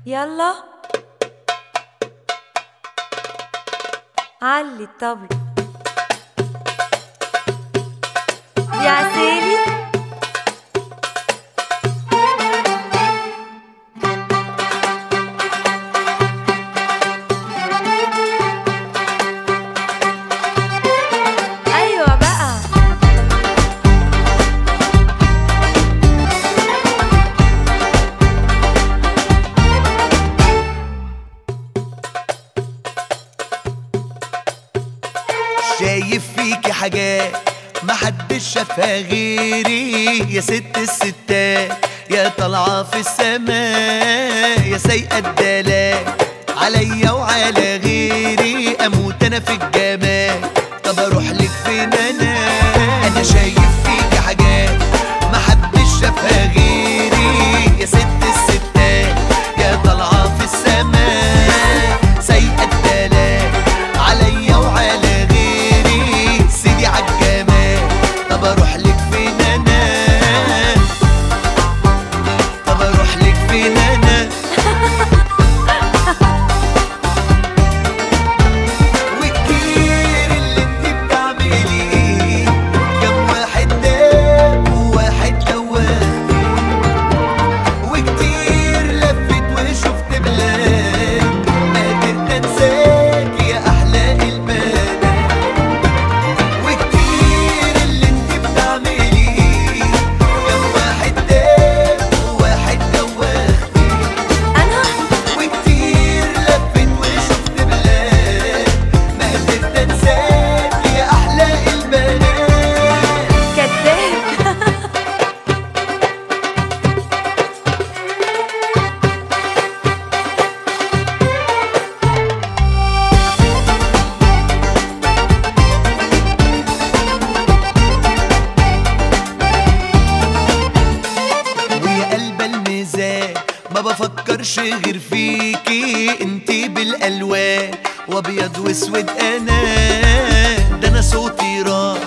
يلا علي الطبل يا عسالي. ايوه بقى شايف فيكي حاجات محدش شافها غيري، يا ست الستات يا طالعة في السماء، يا سايقة الدلال عليا وعلى غيري، اموت انا في الجمال. طب اروح لك فين انا شايف فيكي حاجات محدش شافها غيري، يا ست الستات يا طالعة في السماء، سايقة الدلال عليا وعلى غيري، سيدي عالجمال. طب اروح لك فين انا، طب اروح لك فين انا. وكتير اللي انت بتعمليه، كم واحد داب وواحد دواني، وكتير لفت وشفت بلاد، ما قدرت انساك يا احلى البنات. وكتير اللي انت بتعمليه، كم واحد داب وواحد دواني، انا وكتير لفت وشفت بلاد، ما قدرت انساك يا احلى البنات. كداب. ويا قلب الميزان ما بفكرش غير فيكي، انتي بالالوان وابيض واسود، انا ده انا صوتي راح